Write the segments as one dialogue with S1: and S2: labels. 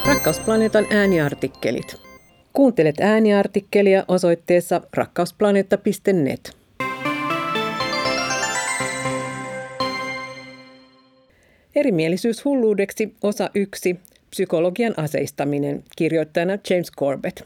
S1: Rakkausplaneetan ääniartikkelit. Kuuntelet ääniartikkelia osoitteessa rakkausplaneetta.net. Erimielisyys hulluudeksi, osa 1. Psykologian aseistaminen. Kirjoittajana James Corbett.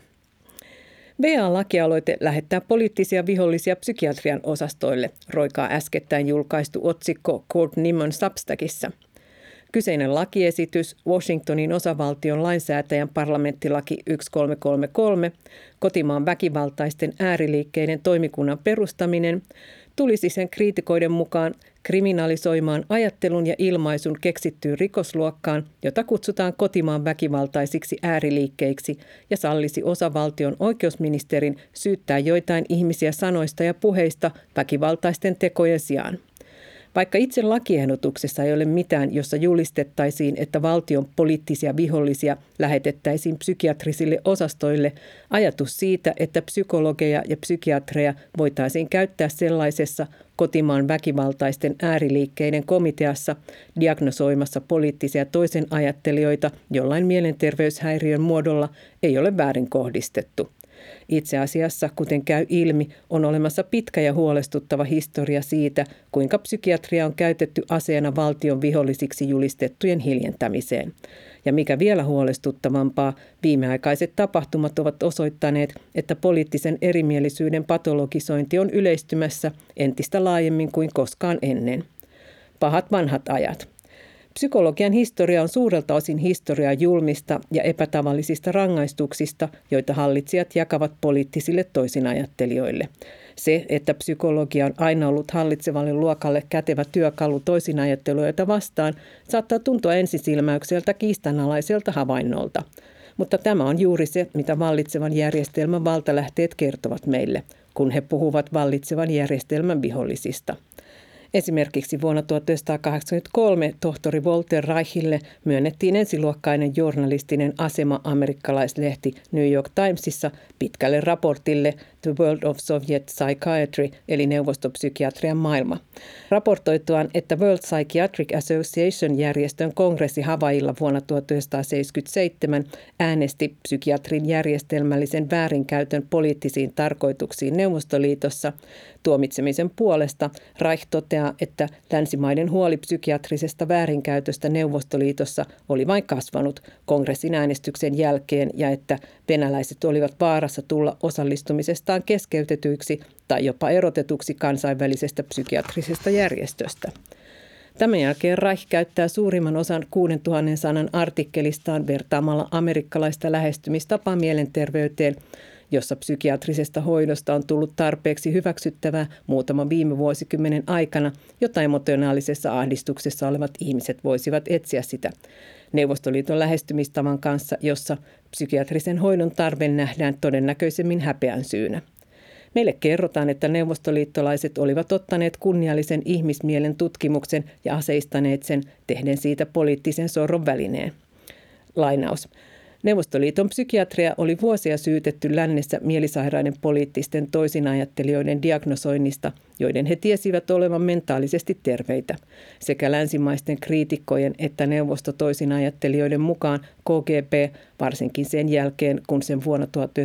S1: VA-lakialoite lähettää poliittisia vihollisia psykiatrian osastoille, roikaa äskettäin julkaistu otsikko Court Nimon Substackissa. Kyseinen lakiesitys, Washingtonin osavaltion lainsäätäjän parlamenttilaki 1333, kotimaan väkivaltaisten ääriliikkeiden toimikunnan perustaminen, tulisi sen kriitikoiden mukaan kriminalisoimaan ajattelun ja ilmaisun keksittyyn rikosluokkaan, jota kutsutaan kotimaan väkivaltaisiksi ääriliikkeiksi, ja sallisi osavaltion oikeusministerin syyttää joitain ihmisiä sanoista ja puheista väkivaltaisten tekojen sijaan. Vaikka itse lakiehdotuksessa ei ole mitään, jossa julistettaisiin, että valtion poliittisia vihollisia lähetettäisiin psykiatrisille osastoille, ajatus siitä, että psykologeja ja psykiatreja voitaisiin käyttää sellaisessa kotimaan väkivaltaisten ääriliikkeiden komiteassa diagnosoimassa poliittisia toisen ajattelijoita jollain mielenterveyshäiriön muodolla, ei ole väärin kohdistettu. Itse asiassa, kuten käy ilmi, on olemassa pitkä ja huolestuttava historia siitä, kuinka psykiatria on käytetty aseena valtion vihollisiksi julistettujen hiljentämiseen. Ja mikä vielä huolestuttavampaa, viimeaikaiset tapahtumat ovat osoittaneet, että poliittisen erimielisyyden patologisointi on yleistymässä entistä laajemmin kuin koskaan ennen. Pahat vanhat ajat. Psykologian historia on suurelta osin historiaa julmista ja epätavallisista rangaistuksista, joita hallitsijat jakavat poliittisille toisinajattelijoille. Se, että psykologia on aina ollut hallitsevalle luokalle kätevä työkalu toisinajattelijoita vastaan, saattaa tuntua ensisilmäykseltä kiistanalaiselta havainnolta. Mutta tämä on juuri se, mitä vallitsevan järjestelmän valtalähteet kertovat meille, kun he puhuvat vallitsevan järjestelmän vihollisista. Esimerkiksi vuonna 1983 tohtori Walter Reichille myönnettiin ensiluokkainen journalistinen asema amerikkalaislehti New York Timesissa pitkälle raportille The World of Soviet Psychiatry eli neuvostopsykiatrian maailma. Raportoituaan, että World Psychiatric Association järjestön kongressi Havaijilla vuonna 1977 äänesti psykiatrin järjestelmällisen väärinkäytön poliittisiin tarkoituksiin Neuvostoliitossa, tuomitsemisen puolesta Reich toteaa, että länsimaiden huoli psykiatrisesta väärinkäytöstä Neuvostoliitossa oli vain kasvanut kongressin äänestyksen jälkeen ja että venäläiset olivat vaarassa tulla osallistumisestaan keskeytetyiksi tai jopa erotetuksi kansainvälisestä psykiatrisesta järjestöstä. Tämän jälkeen Reich käyttää suurimman osan 6000 sanan artikkelistaan vertaamalla amerikkalaista lähestymistapaa mielenterveyteen, jossa psykiatrisesta hoidosta on tullut tarpeeksi hyväksyttävää muutaman viime vuosikymmenen aikana, jotta emotionaalisessa ahdistuksessa olevat ihmiset voisivat etsiä sitä Neuvostoliiton lähestymistavan kanssa, jossa psykiatrisen hoidon tarve nähdään todennäköisemmin häpeän syynä. Meille kerrotaan, että neuvostoliittolaiset olivat ottaneet kunniallisen ihmismielen tutkimuksen ja aseistaneet sen, tehden siitä poliittisen sorron välineen. Lainaus. Neuvostoliiton psykiatria oli vuosia syytetty lännessä mielisairaiden poliittisten toisinajattelijoiden diagnosoinnista, joiden he tiesivät olevan mentaalisesti terveitä. Sekä länsimaisten kriitikkojen että neuvostotoisinajattelijoiden mukaan KGB, varsinkin sen jälkeen, kun sen vuonna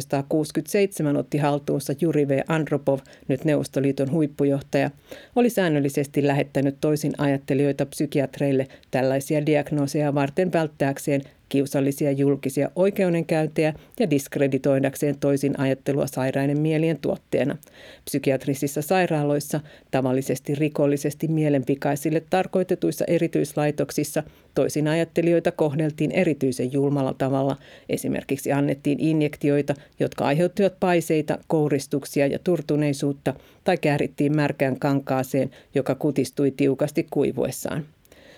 S1: 1967 otti haltuunsa Juri V. Andropov, nyt Neuvostoliiton huippujohtaja, oli säännöllisesti lähettänyt toisinajattelijoita psykiatreille tällaisia diagnooseja varten välttääkseen kiusallisia julkisia oikeudenkäyntejä ja diskreditoidakseen toisin ajattelua sairaiden mielien tuotteena. Psykiatrisissa sairaaloissa, tavallisesti rikollisesti mielenvikaisille tarkoitetuissa erityislaitoksissa, toisin ajattelijoita kohdeltiin erityisen julmalla tavalla. Esimerkiksi annettiin injektioita, jotka aiheuttivat paiseita, kouristuksia ja turtuneisuutta, tai käärittiin märkään kankaaseen, joka kutistui tiukasti kuivuessaan.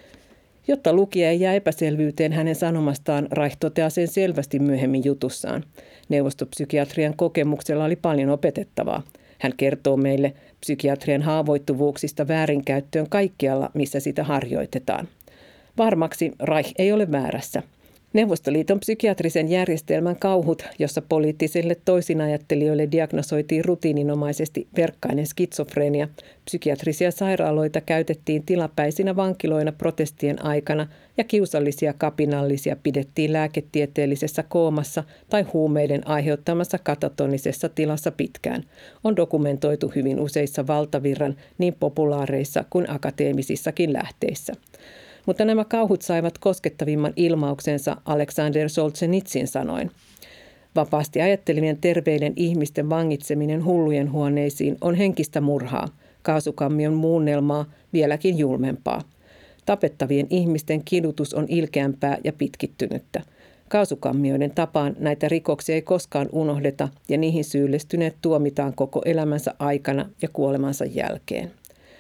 S1: Jotta lukija ei jää epäselvyyteen hänen sanomastaan, Reich toteaa sen selvästi myöhemmin jutussaan. Neuvostopsykiatrian kokemuksella oli paljon opetettavaa. Hän kertoo meille psykiatrian haavoittuvuuksista väärinkäyttöön kaikkialla, missä sitä harjoitetaan. Varmaksi Reich ei ole väärässä. Neuvostoliiton psykiatrisen järjestelmän kauhut, jossa poliittisille toisinajattelijoille diagnosoitiin rutiininomaisesti verkkainen skitsofrenia, psykiatrisia sairaaloita käytettiin tilapäisinä vankiloina protestien aikana ja kiusallisia kapinallisia pidettiin lääketieteellisessä koomassa tai huumeiden aiheuttamassa katatonisessa tilassa pitkään, on dokumentoitu hyvin useissa valtavirran niin populaareissa kuin akateemisissakin lähteissä. Mutta nämä kauhut saivat koskettavimman ilmauksensa Aleksander Solzhenitsyn sanoin. Vapaasti ajattelevien terveiden ihmisten vangitseminen hullujen huoneisiin on henkistä murhaa, kaasukammion muunnelmaa, vieläkin julmempaa. Tapettavien ihmisten kidutus on ilkeämpää ja pitkittynyttä. Kaasukammioiden tapaan näitä rikoksia ei koskaan unohdeta ja niihin syyllistyneet tuomitaan koko elämänsä aikana ja kuolemansa jälkeen.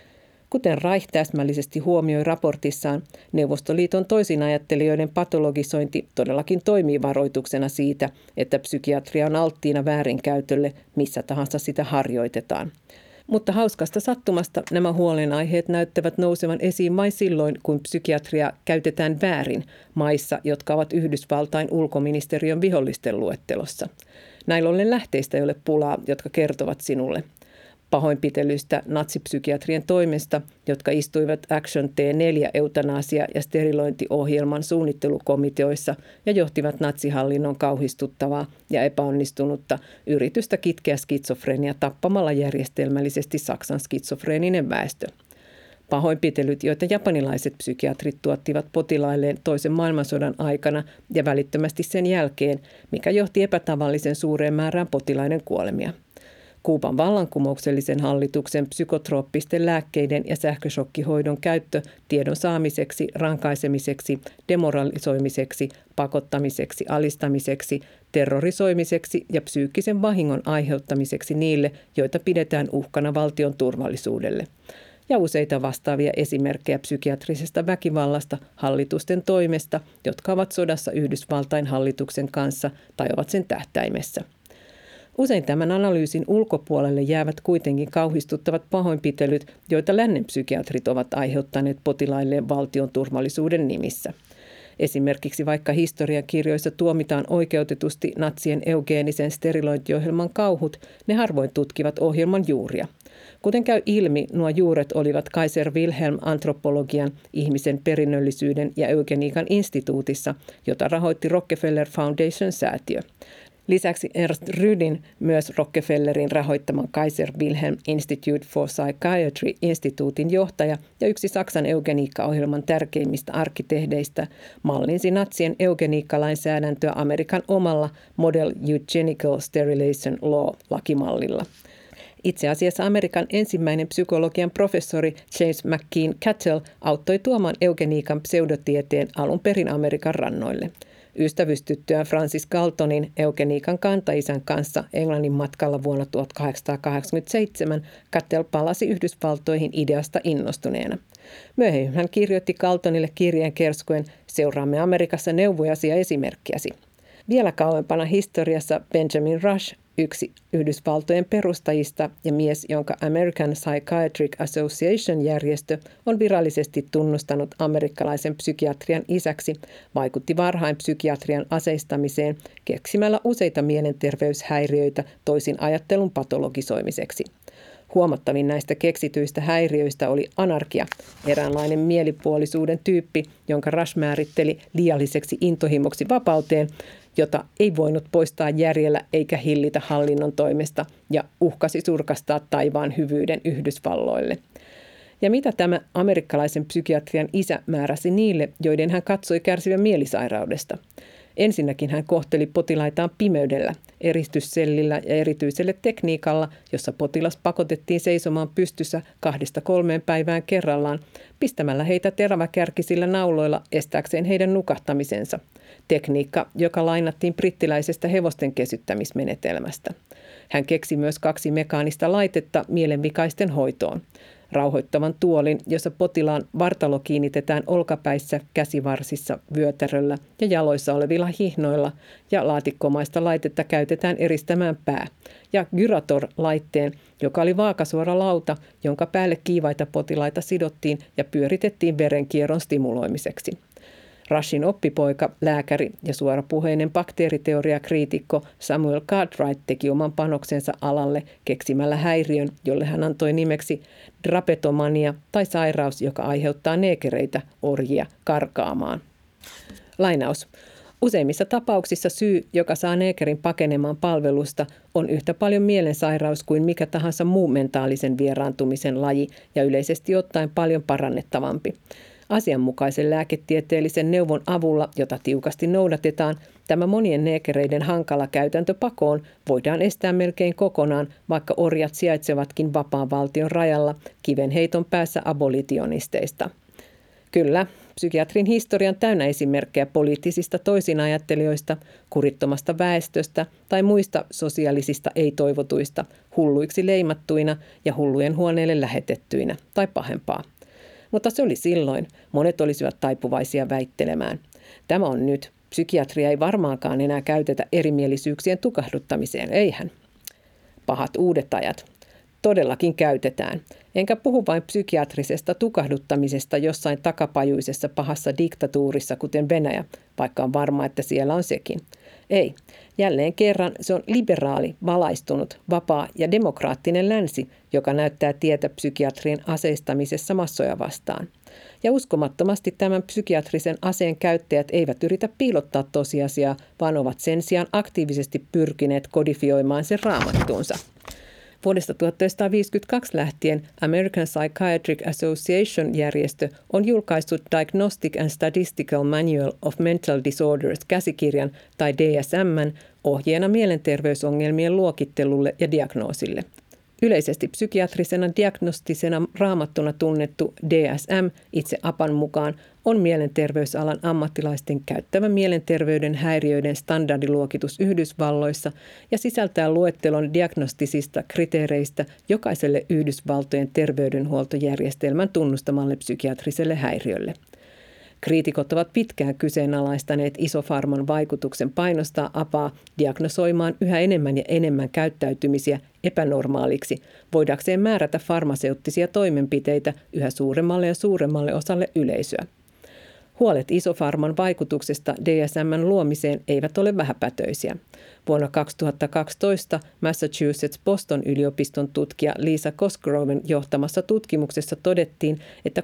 S1: Kuten Reich täsmällisesti huomioi raportissaan, Neuvostoliiton toisinajattelijoiden patologisointi todellakin toimii varoituksena siitä, että psykiatria on alttiina väärinkäytölle, missä tahansa sitä harjoitetaan. Mutta hauskasta sattumasta nämä huolenaiheet näyttävät nousevan esiin vain silloin, kun psykiatria käytetään väärin maissa, jotka ovat Yhdysvaltain ulkoministeriön vihollisten luettelossa. Näin ollen lähteistä ei ole pulaa, jotka kertovat sinulle pahoinpitelystä natsipsykiatrien toimesta, jotka istuivat Action T4 eutanasia- ja sterilointiohjelman suunnittelukomiteoissa ja johtivat natsihallinnon kauhistuttavaa ja epäonnistunutta yritystä kitkeä skitsofrenia tappamalla järjestelmällisesti Saksan skitsofreeninen väestö. Pahoinpitelyt, joita japanilaiset psykiatrit tuottivat potilailleen toisen maailmansodan aikana ja välittömästi sen jälkeen, mikä johti epätavallisen suureen määrään potilaiden kuolemia. Kuuban vallankumouksellisen hallituksen psykotrooppisten lääkkeiden ja sähköshokkihoidon käyttö tiedon saamiseksi, rankaisemiseksi, demoralisoimiseksi, pakottamiseksi, alistamiseksi, terrorisoimiseksi ja psyykkisen vahingon aiheuttamiseksi niille, joita pidetään uhkana valtion turvallisuudelle. Ja useita vastaavia esimerkkejä psykiatrisesta väkivallasta hallitusten toimesta, jotka ovat sodassa Yhdysvaltain hallituksen kanssa tai ovat sen tähtäimessä. Usein tämän analyysin ulkopuolelle jäävät kuitenkin kauhistuttavat pahoinpitelyt, joita lännen psykiatrit ovat aiheuttaneet potilailleen valtion turvallisuuden nimissä. Esimerkiksi vaikka historiankirjoissa tuomitaan oikeutetusti natsien eugeenisen sterilointiohjelman kauhut, ne harvoin tutkivat ohjelman juuria. Kuten käy ilmi, nuo juuret olivat Kaiser Wilhelm antropologian, ihmisen perinnöllisyyden ja eugeniikan instituutissa, jota rahoitti Rockefeller Foundation-säätiö. Lisäksi Ernst Rüdin, myös Rockefellerin rahoittaman Kaiser Wilhelm Institute for Psychiatry-instituutin johtaja ja yksi Saksan eugeniikkaohjelman tärkeimmistä arkkitehdeistä, mallinsi natsien eugeniikkalainsäädäntöä Amerikan omalla Model Eugenical Sterilization Law-lakimallilla. Itse asiassa Amerikan ensimmäinen psykologian professori James McKean Cattell auttoi tuomaan eugeniikan pseudotieteen alun perin Amerikan rannoille. Ystävystyttyään Francis Galtonin eugeniikan kantaisän kanssa Englannin matkalla vuonna 1887 Cattell palasi Yhdysvaltoihin ideasta innostuneena. Myöhemmin hän kirjoitti Galtonille kirjeen kerskuen "Seuraamme Amerikassa neuvojasi ja esimerkkiäsi". Vielä kauempana historiassa Benjamin Rush, yksi Yhdysvaltojen perustajista ja mies, jonka American Psychiatric Association-järjestö on virallisesti tunnustanut amerikkalaisen psykiatrian isäksi, vaikutti varhain psykiatrian aseistamiseen keksimällä useita mielenterveyshäiriöitä toisin ajattelun patologisoimiseksi. Huomattavin näistä keksityistä häiriöistä oli anarkia, eräänlainen mielipuolisuuden tyyppi, jonka Rush määritteli liialliseksi intohimoksi vapauteen, jota ei voinut poistaa järjellä eikä hillitä hallinnon toimesta ja uhkasi surkastaa taivaan hyvyyden Yhdysvalloille. Ja mitä tämä amerikkalaisen psykiatrian isä määräsi niille, joiden hän katsoi kärsivän mielisairaudesta? Ensinnäkin hän kohteli potilaitaan pimeydellä, eristyssellillä ja erityisellä tekniikalla, jossa potilas pakotettiin seisomaan pystyssä 2-3 päivään kerrallaan, pistämällä heitä teräväkärkisillä nauloilla estääkseen heidän nukahtamisensa. Tekniikka, joka lainattiin brittiläisestä hevosten kesyttämismenetelmästä. Hän keksi myös 2 mekaanista laitetta mielenvikaisten hoitoon. Rauhoittavan tuolin, jossa potilaan vartalo kiinnitetään olkapäissä, käsivarsissa, vyötäröllä ja jaloissa olevilla hihnoilla, ja laatikkomaista laitetta käytetään eristämään pää, ja Gyrator-laitteen, joka oli vaakasuora lauta, jonka päälle kiivaita potilaita sidottiin ja pyöritettiin verenkierron stimuloimiseksi. Rushin oppipoika, lääkäri ja suorapuheinen bakteeriteoriakriitikko Samuel Cartwright teki oman panoksensa alalle keksimällä häiriön, jolle hän antoi nimeksi drapetomania tai sairaus, joka aiheuttaa neekereitä orjia karkaamaan. Lainaus. Useimmissa tapauksissa syy, joka saa neekerin pakenemaan palvelusta, on yhtä paljon mielensairaus kuin mikä tahansa muu mentaalisen vieraantumisen laji ja yleisesti ottaen paljon parannettavampi. Asianmukaisen lääketieteellisen neuvon avulla, jota tiukasti noudatetaan, tämä monien neekereiden hankala käytäntö pakoon voidaan estää melkein kokonaan, vaikka orjat sijaitsevatkin vapaan valtion rajalla kivenheiton päässä abolitionisteista. Kyllä, psykiatrin historian täynnä esimerkkejä poliittisista toisinajattelijoista, kurittomasta väestöstä tai muista sosiaalisista ei-toivotuista, hulluiksi leimattuina ja hullujen huoneille lähetettyinä tai pahempaa. Mutta se oli silloin. Monet olisivat taipuvaisia väittelemään. Tämä on nyt. Psykiatria ei varmaankaan enää käytetä erimielisyyksien tukahduttamiseen, eihän. Pahat uudet ajat. Todellakin käytetään. Enkä puhu vain psykiatrisesta tukahduttamisesta jossain takapajuisessa pahassa diktatuurissa, kuten Venäjä, vaikka on varma, että siellä on sekin. Ei. Jälleen kerran se on liberaali, valaistunut, vapaa ja demokraattinen länsi, joka näyttää tietä psykiatrien aseistamisessa massoja vastaan. Ja uskomattomasti tämän psykiatrisen aseen käyttäjät eivät yritä piilottaa tosiasiaa, vaan ovat sen sijaan aktiivisesti pyrkineet kodifioimaan sen raamattuunsa. Vuodesta 1952 lähtien American Psychiatric Association-järjestö on julkaissut Diagnostic and Statistical Manual of Mental Disorders-käsikirjan tai DSM:n ohjeena mielenterveysongelmien luokittelulle ja diagnoosille. Yleisesti psykiatrisena diagnostisena raamattuna tunnettu DSM itse APAn mukaan on mielenterveysalan ammattilaisten käyttävä mielenterveyden häiriöiden standardiluokitus Yhdysvalloissa ja sisältää luettelon diagnostisista kriteereistä jokaiselle Yhdysvaltojen terveydenhuoltojärjestelmän tunnustamalle psykiatriselle häiriölle. Kriitikot ovat pitkään kyseenalaistaneet isofarman vaikutuksen painostaa APAa diagnosoimaan yhä enemmän ja enemmän käyttäytymisiä epänormaaliksi, voidakseen määrätä farmaseuttisia toimenpiteitä yhä suuremmalle ja suuremmalle osalle yleisöä. Huolet isofarman vaikutuksesta DSM:n luomiseen eivät ole vähäpätöisiä. Vuonna 2012 Massachusetts-Boston yliopiston tutkija Lisa Cosgroven johtamassa tutkimuksessa todettiin, että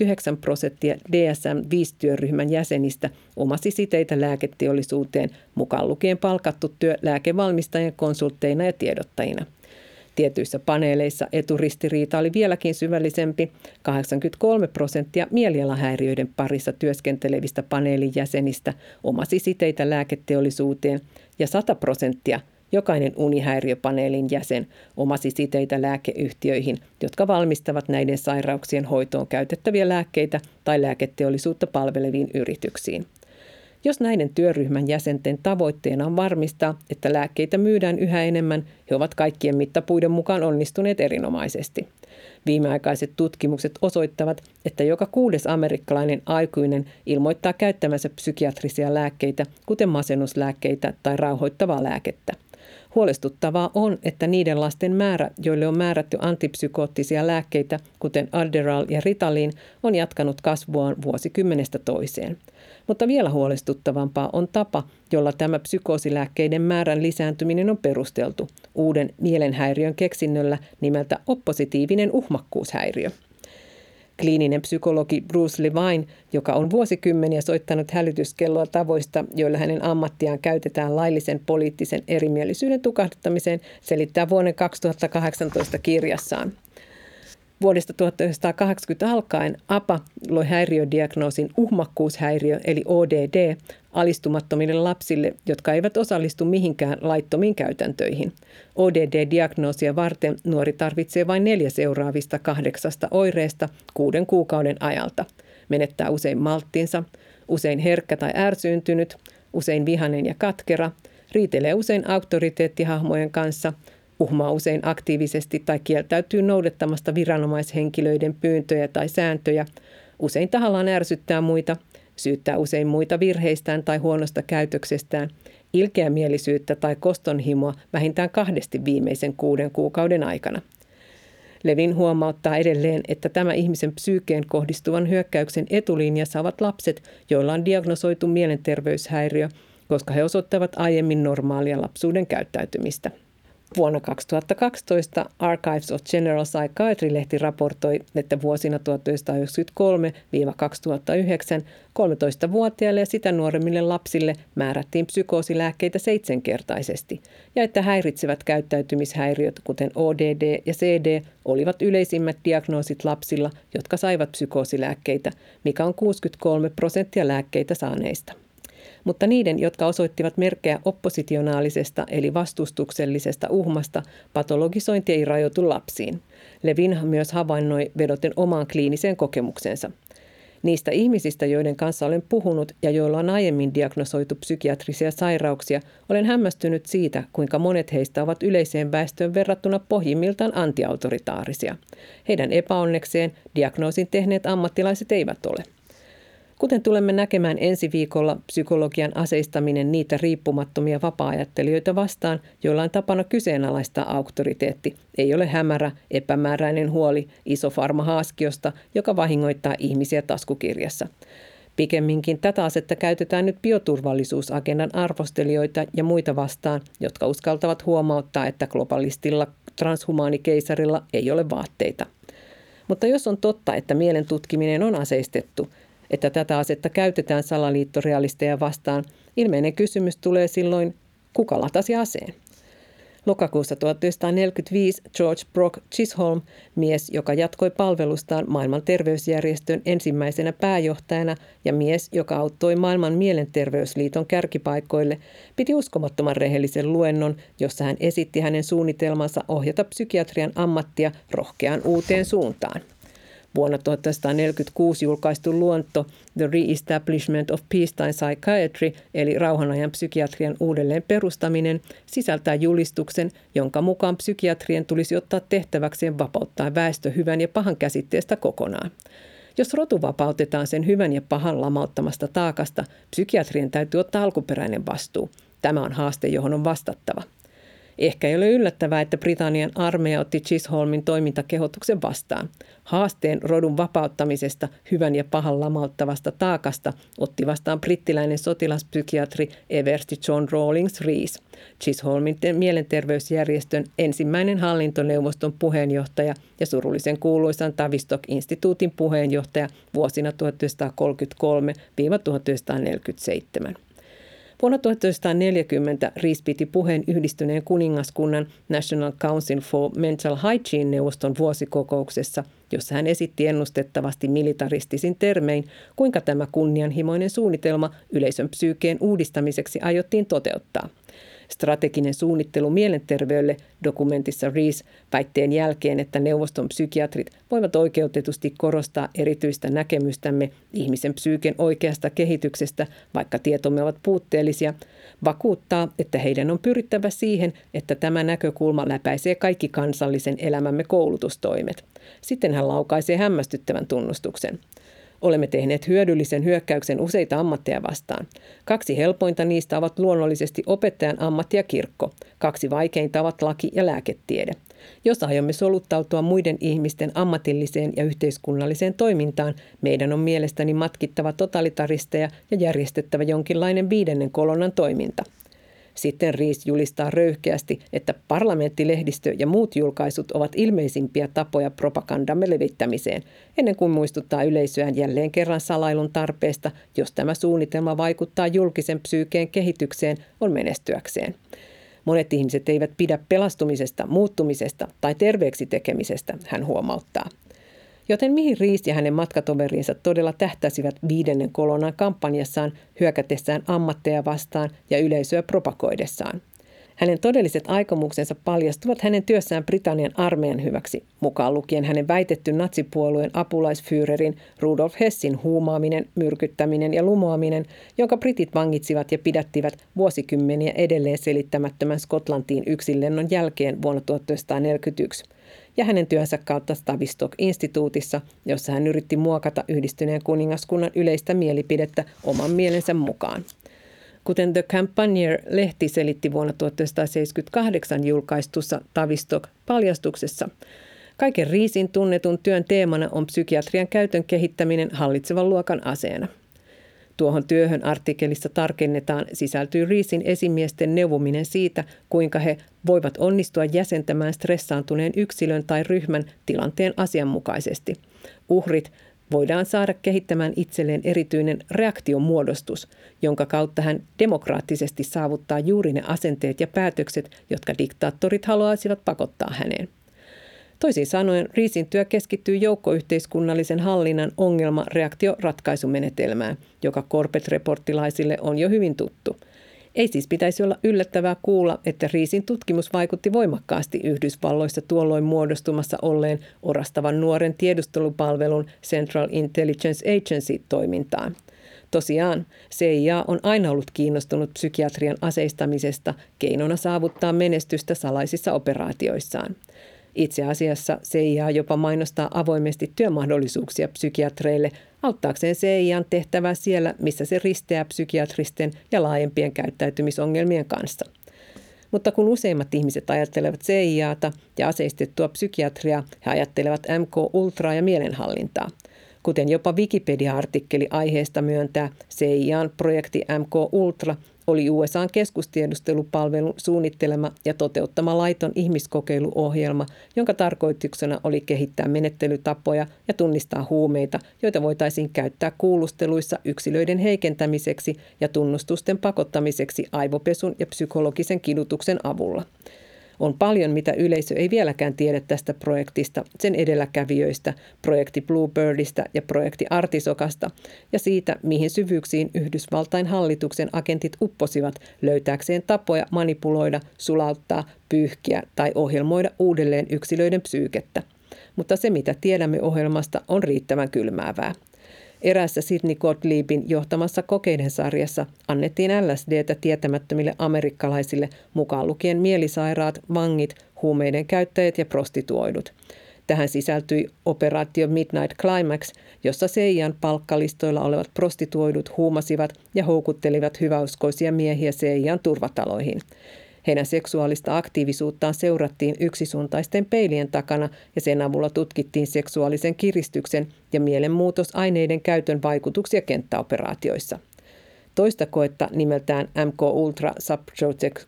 S1: 69% DSM-5-työryhmän jäsenistä omasi siteitä lääketeollisuuteen, mukaan lukien palkattu työ lääkevalmistajien konsultteina ja tiedottajina. Tietyissä paneeleissa eturistiriita oli vieläkin syvällisempi. 83% mielialahäiriöiden parissa työskentelevistä paneelin jäsenistä omasi siteitä lääketeollisuuteen ja 100% jokainen unihäiriöpaneelin jäsen omasi siteitä lääkeyhtiöihin, jotka valmistavat näiden sairauksien hoitoon käytettäviä lääkkeitä tai lääketeollisuutta palveleviin yrityksiin. Jos näiden työryhmän jäsenten tavoitteena on varmistaa, että lääkkeitä myydään yhä enemmän, he ovat kaikkien mittapuiden mukaan onnistuneet erinomaisesti. Viimeaikaiset tutkimukset osoittavat, että joka 6. amerikkalainen aikuinen ilmoittaa käyttämänsä psykiatrisia lääkkeitä, kuten masennuslääkkeitä tai rauhoittavaa lääkettä. Huolestuttavaa on, että niiden lasten määrä, joille on määrätty antipsykoottisia lääkkeitä, kuten Adderall ja Ritalin, on jatkanut kasvuaan vuosikymmenestä toiseen. Mutta vielä huolestuttavampaa on tapa, jolla tämä psykoosilääkkeiden määrän lisääntyminen on perusteltu uuden mielenhäiriön keksinnöllä nimeltä oppositiivinen uhmakkuushäiriö. Kliininen psykologi Bruce Levine, joka on vuosikymmeniä soittanut hälytyskelloa tavoista, joilla hänen ammattiaan käytetään laillisen poliittisen erimielisyyden tukahduttamiseen, selittää vuoden 2018 kirjassaan. Vuodesta 1980 alkaen APA loi häiriödiagnoosin uhmakkuushäiriö eli ODD alistumattomille lapsille, jotka eivät osallistu mihinkään laittomiin käytäntöihin. ODD-diagnoosia varten nuori tarvitsee vain 4 seuraavista 8 oireesta 6 kuukauden ajalta. Menettää usein malttinsa, usein herkkä tai ärsyyntynyt, usein vihainen ja katkera, riitelee usein auktoriteettihahmojen kanssa, uhmaa usein aktiivisesti tai kieltäytyy noudattamasta viranomaishenkilöiden pyyntöjä tai sääntöjä, usein tahallaan ärsyttää muita, syyttää usein muita virheistään tai huonosta käytöksestään, ilkeämielisyyttä tai kostonhimoa vähintään 2 viimeisen 6 kuukauden aikana. Levin huomauttaa edelleen, että tämä ihmisen psyykeen kohdistuvan hyökkäyksen etulinjassa ovat lapset, joilla on diagnosoitu mielenterveyshäiriö, koska he osoittavat aiemmin normaalia lapsuuden käyttäytymistä. Vuonna 2012 Archives of General Psychiatry-lehti raportoi, että vuosina 1993–2009 13-vuotiaille ja sitä nuoremmille lapsille määrättiin psykoosilääkkeitä 7-kertaisesti ja että häiritsevät käyttäytymishäiriöt, kuten ODD ja CD, olivat yleisimmät diagnoosit lapsilla, jotka saivat psykoosilääkkeitä, mikä on 63% lääkkeitä saaneista. Mutta niiden, jotka osoittivat merkkejä oppositionaalisesta eli vastustuksellisesta uhmasta, patologisointi ei rajoitu lapsiin. Levin myös havainnoi vedoten omaan kliiniseen kokemukseensa. Niistä ihmisistä, joiden kanssa olen puhunut ja joilla on aiemmin diagnosoitu psykiatrisia sairauksia, olen hämmästynyt siitä, kuinka monet heistä ovat yleiseen väestöön verrattuna pohjimmiltaan antiautoritaarisia. Heidän epäonnekseen diagnoosin tehneet ammattilaiset eivät ole. Kuten tulemme näkemään ensi viikolla, psykologian aseistaminen niitä riippumattomia vapaa-ajattelijoita vastaan, joilla on tapana kyseenalaistaa auktoriteetti, ei ole hämärä, epämääräinen huoli isofarmahaaskiosta, joka vahingoittaa ihmisiä taskukirjassa. Pikemminkin tätä asetta käytetään nyt bioturvallisuusagendan arvostelijoita ja muita vastaan, jotka uskaltavat huomauttaa, että globalistilla transhumaanikeisarilla ei ole vaatteita. Mutta jos on totta, että mielen tutkiminen on aseistettu, että tätä asetta käytetään salaliittorealisteja vastaan, ilmeinen kysymys tulee silloin, kuka latasi aseen? Lokakuussa 1945 George Brock Chisholm, mies, joka jatkoi palvelustaan maailman terveysjärjestön ensimmäisenä pääjohtajana ja mies, joka auttoi maailman mielenterveysliiton kärkipaikoille, piti uskomattoman rehellisen luennon, jossa hän esitti hänen suunnitelmansa ohjata psykiatrian ammattia rohkeaan uuteen suuntaan. Vuonna 1946 julkaistu luonto The Re-establishment of Peacetime Psychiatry, eli rauhanajan psykiatrian uudelleen perustaminen, sisältää julistuksen, jonka mukaan psykiatrien tulisi ottaa tehtäväkseen vapauttaa väestö hyvän ja pahan käsitteestä kokonaan. Jos rotu vapautetaan sen hyvän ja pahan lamauttamasta taakasta, psykiatrien täytyy ottaa alkuperäinen vastuu. Tämä on haaste, johon on vastattava. Ehkä ei ole yllättävää, että Britannian armeija otti Chisholmin toimintakehotuksen vastaan. Haasteen rodun vapauttamisesta hyvän ja pahan lamauttavasta taakasta otti vastaan brittiläinen sotilaspsykiatri Eversti John Rawlings Rees, Chisholmin mielenterveysjärjestön ensimmäinen hallintoneuvoston puheenjohtaja ja surullisen kuuluisan Tavistock-instituutin puheenjohtaja vuosina 1933–1947. Vuonna 1940 Rees piti puheen Yhdistyneen kuningaskunnan National Council for Mental Hygiene-neuvoston vuosikokouksessa, jossa hän esitti ennustettavasti militaristisin termein, kuinka tämä kunnianhimoinen suunnitelma yleisön psyykeen uudistamiseksi aiottiin toteuttaa. Strateginen suunnittelu mielenterveydelle dokumentissa Rees väitteen jälkeen, että neuvoston psykiatrit voivat oikeutetusti korostaa erityistä näkemystämme ihmisen psyyken oikeasta kehityksestä, vaikka tietomme ovat puutteellisia, vakuuttaa, että heidän on pyrittävä siihen, että tämä näkökulma läpäisee kaikki kansallisen elämämme koulutustoimet. Sitten hän laukaisee hämmästyttävän tunnustuksen. Olemme tehneet hyödyllisen hyökkäyksen useita ammatteja vastaan. 2 helpointa niistä ovat luonnollisesti opettajan ammatti ja kirkko. 2 vaikeinta ovat laki ja lääketiede. Jos aiomme soluttautua muiden ihmisten ammatilliseen ja yhteiskunnalliseen toimintaan, meidän on mielestäni matkittava totalitaristeja ja järjestettävä jonkinlainen 5. kolonnan toiminta. Sitten Rees julistaa röyhkeästi, että parlamenttilehdistö ja muut julkaisut ovat ilmeisimpiä tapoja propagandamme levittämiseen, ennen kuin muistuttaa yleisöään jälleen kerran salailun tarpeesta, jos tämä suunnitelma vaikuttaa julkisen psyykeen kehitykseen, on menestyäkseen. Monet ihmiset eivät pidä pelastumisesta, muuttumisesta tai terveeksi tekemisestä, hän huomauttaa. Joten mihin Rees ja hänen matkatoverinsa todella tähtäsivät 5. kolonnan kampanjassaan hyökätessään ammatteja vastaan ja yleisöä propagoidessaan? Hänen todelliset aikomuksensa paljastuvat hänen työssään Britannian armeijan hyväksi, mukaan lukien hänen väitetty natsipuolueen apulaisfyyrerin Rudolf Hessin huumaaminen, myrkyttäminen ja lumoaminen, jonka britit vangitsivat ja pidättivät vuosikymmeniä edelleen selittämättömän Skotlantiin yksinlennon jälkeen vuonna 1941. Ja hänen työnsä kautta Tavistock-instituutissa, jossa hän yritti muokata Yhdistyneen kuningaskunnan yleistä mielipidettä oman mielensä mukaan. Kuten The Campaigner-lehti selitti vuonna 1978 julkaistussa Tavistock-paljastuksessa, Kaiken Reesin tunnetun työn teemana on psykiatrian käytön kehittäminen hallitsevan luokan aseena. Tuohon työhön artikkelissa tarkennetaan sisältyy Reesin esimiesten neuvominen siitä, kuinka he voivat onnistua jäsentämään stressaantuneen yksilön tai ryhmän tilanteen asianmukaisesti. Uhrit voidaan saada kehittämään itselleen erityinen reaktiomuodostus, jonka kautta hän demokraattisesti saavuttaa juuri ne asenteet ja päätökset, jotka diktaattorit haluaisivat pakottaa häneen. Toisin sanoen Reesin työ keskittyy joukkoyhteiskunnallisen hallinnan ongelma-reaktioratkaisumenetelmään, joka Corbett-reporttilaisille on jo hyvin tuttu. Ei siis pitäisi olla yllättävää kuulla, että Reesin tutkimus vaikutti voimakkaasti Yhdysvalloissa tuolloin muodostumassa olleen orastavan nuoren tiedustelupalvelun Central Intelligence Agency-toimintaan. Tosiaan, CIA on aina ollut kiinnostunut psykiatrian aseistamisesta keinona saavuttaa menestystä salaisissa operaatioissaan. Itse asiassa CIA jopa mainostaa avoimesti työmahdollisuuksia psykiatreille auttaakseen CIAn tehtävää siellä, missä se risteää psykiatristen ja laajempien käyttäytymisongelmien kanssa. Mutta kun useimmat ihmiset ajattelevat CIAta ja aseistettua psykiatriaa, he ajattelevat MK-ultraa ja mielenhallintaa. Kuten jopa Wikipedia-artikkeli aiheesta myöntää, CIAn projekti MK-ultra oli USA:n keskustiedustelupalvelun suunnittelema ja toteuttama laiton ihmiskokeiluohjelma, jonka tarkoituksena oli kehittää menettelytapoja ja tunnistaa huumeita, joita voitaisiin käyttää kuulusteluissa yksilöiden heikentämiseksi ja tunnustusten pakottamiseksi aivopesun ja psykologisen kidutuksen avulla. On paljon, mitä yleisö ei vieläkään tiedä tästä projektista, sen edelläkävijöistä, projekti Bluebirdistä ja projekti Artisokasta ja siitä, mihin syvyyksiin Yhdysvaltain hallituksen agentit upposivat löytääkseen tapoja manipuloida, sulauttaa, pyyhkiä tai ohjelmoida uudelleen yksilöiden psyykettä. Mutta se, mitä tiedämme ohjelmasta, on riittävän kylmäävää. Eräässä Sidney Gottliebin johtamassa kokeiden sarjassa annettiin LSDtä tietämättömille amerikkalaisille, mukaan lukien mielisairaat, vangit, huumeiden käyttäjät ja prostituoidut. Tähän sisältyi operaatio Midnight Climax, jossa CIAn palkkalistoilla olevat prostituoidut huumasivat ja houkuttelivat hyväuskoisia miehiä CIAn turvataloihin. Heidän seksuaalista aktiivisuuttaan seurattiin yksisuuntaisten peilien takana ja sen avulla tutkittiin seksuaalisen kiristyksen ja mielenmuutosaineiden käytön vaikutuksia kenttäoperaatioissa. Toista koetta nimeltään MK Ultra Subproject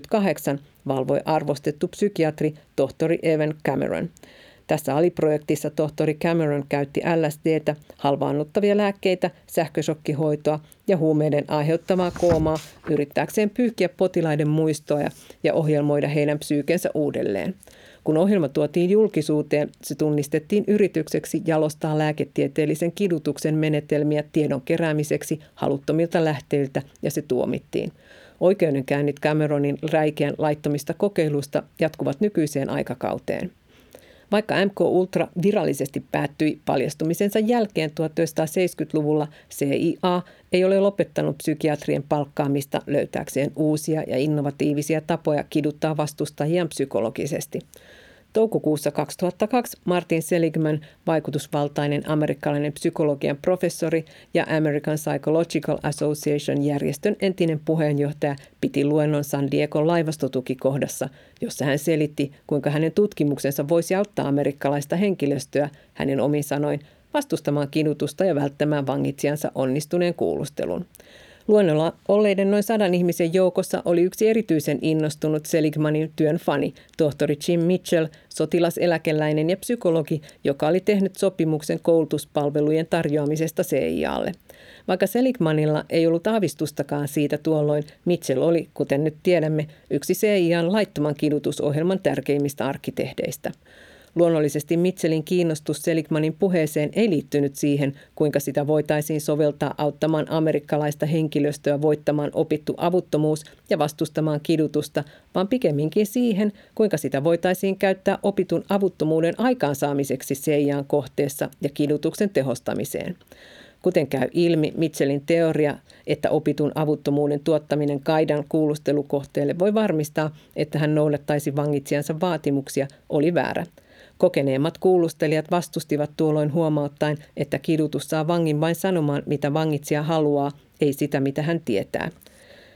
S1: 68 valvoi arvostettu psykiatri tohtori Evan Cameron. Tässä aliprojektissa tohtori Cameron käytti LSDtä, halvaannuttavia lääkkeitä, sähköshokkihoitoa ja huumeiden aiheuttamaa koomaa yrittääkseen pyyhkiä potilaiden muistoja ja ohjelmoida heidän psyykensä uudelleen. Kun ohjelma tuotiin julkisuuteen, se tunnistettiin yritykseksi jalostaa lääketieteellisen kidutuksen menetelmiä tiedon keräämiseksi haluttomilta lähteiltä ja se tuomittiin. Oikeudenkäynnit Cameronin räikeän laittomista kokeiluista jatkuvat nykyiseen aikakauteen. Vaikka MK Ultra virallisesti päättyi paljastumisensa jälkeen 1970-luvulla, CIA ei ole lopettanut psykiatrien palkkaamista löytääkseen uusia ja innovatiivisia tapoja kiduttaa vastustajiaan psykologisesti. Toukokuussa 2002 Martin Seligman, vaikutusvaltainen amerikkalainen psykologian professori ja American Psychological Association järjestön entinen puheenjohtaja, piti luennon San Diegon laivastotukikohdassa, jossa hän selitti, kuinka hänen tutkimuksensa voisi auttaa amerikkalaista henkilöstöä, hänen omin sanoin, vastustamaan kidutusta ja välttämään vangitsijansa onnistuneen kuulustelun. Luennolla olleiden noin 100 ihmisen joukossa oli yksi erityisen innostunut Seligmanin työn fani, tohtori Jim Mitchell, sotilaseläkeläinen ja psykologi, joka oli tehnyt sopimuksen koulutuspalvelujen tarjoamisesta CIAlle. Vaikka Seligmanilla ei ollut aavistustakaan siitä tuolloin, Mitchell oli, kuten nyt tiedämme, yksi CIAn laittoman kidutusohjelman tärkeimmistä arkkitehdeistä. Luonnollisesti Mitchellin kiinnostus Seligmanin puheeseen ei liittynyt siihen, kuinka sitä voitaisiin soveltaa auttamaan amerikkalaista henkilöstöä voittamaan opittu avuttomuus ja vastustamaan kidutusta, vaan pikemminkin siihen, kuinka sitä voitaisiin käyttää opitun avuttomuuden aikaansaamiseksi CIAn kohteessa ja kidutuksen tehostamiseen. Kuten käy ilmi, Mitchellin teoria, että opitun avuttomuuden tuottaminen Kaidan kuulustelukohteelle voi varmistaa, että hän noudattaisi vangitsijansa vaatimuksia, oli väärä. Kokeneemmat kuulustelijat vastustivat tuolloin huomauttaen, että kidutus saa vangin vain sanomaan, mitä vangitsija haluaa, ei sitä, mitä hän tietää.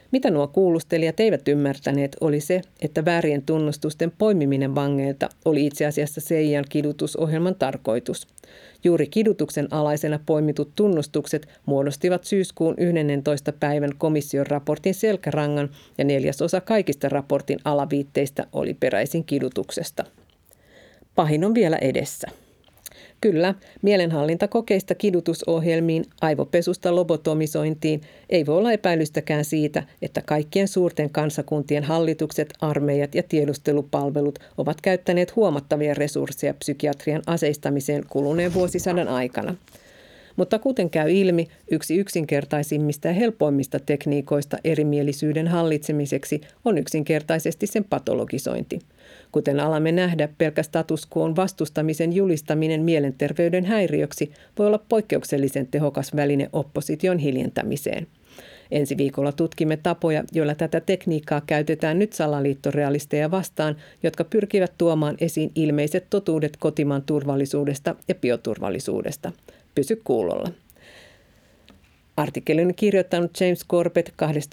S1: Mitä nuo kuulustelijat eivät ymmärtäneet oli se, että väärien tunnustusten poimiminen vangeilta oli itse asiassa CIAn kidutusohjelman tarkoitus. Juuri kidutuksen alaisena poimitut tunnustukset muodostivat syyskuun 11. päivän komission raportin selkärangan ja 4/4 kaikista raportin alaviitteistä oli peräisin kidutuksesta. Pahin on vielä edessä. Kyllä, mielenhallintakokeista kidutusohjelmiin, aivopesusta lobotomisointiin ei voi olla epäilystäkään siitä, että kaikkien suurten kansakuntien hallitukset, armeijat ja tiedustelupalvelut ovat käyttäneet huomattavia resursseja psykiatrian aseistamiseen kuluneen vuosisadan aikana. Mutta kuten käy ilmi, yksi yksinkertaisimmista ja helpoimmista tekniikoista erimielisyyden hallitsemiseksi on yksinkertaisesti sen patologisointi. Kuten alamme nähdä, pelkä status quoon vastustamisen julistaminen mielenterveyden häiriöksi voi olla poikkeuksellisen tehokas väline opposition hiljentämiseen. Ensi viikolla tutkimme tapoja, joilla tätä tekniikkaa käytetään nyt salaliittorealisteja vastaan, jotka pyrkivät tuomaan esiin ilmeiset totuudet kotimaan turvallisuudesta ja bioturvallisuudesta. Pysy kuulolla. Artikkelin on kirjoittanut James Corbett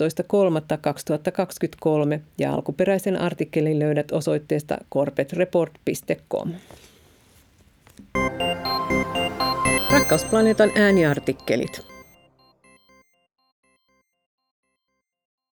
S1: 12.3.2023 ja alkuperäisen artikkelin löydät osoitteesta corbettreport.com. Rakkausplaneetan ääniartikkelit.